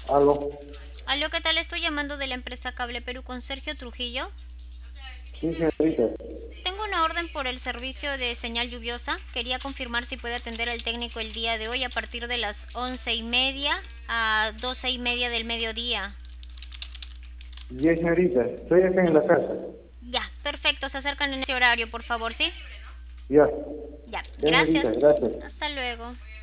Aló. Aló, ¿qué tal? Estoy llamando de la empresa Cable Perú con Sergio Trujillo. Sí, señorita. Tengo una orden por el servicio de señal lluviosa. Quería confirmar si puede atender al técnico el día de hoy a partir de las 11:30 a 12:30 del mediodía. Ya, señorita. Estoy acá en la casa. Ya, perfecto. Se acercan en ese horario, por favor, ¿sí? Ya. Ya, Ya, señorita. gracias. Gracias. Hasta luego.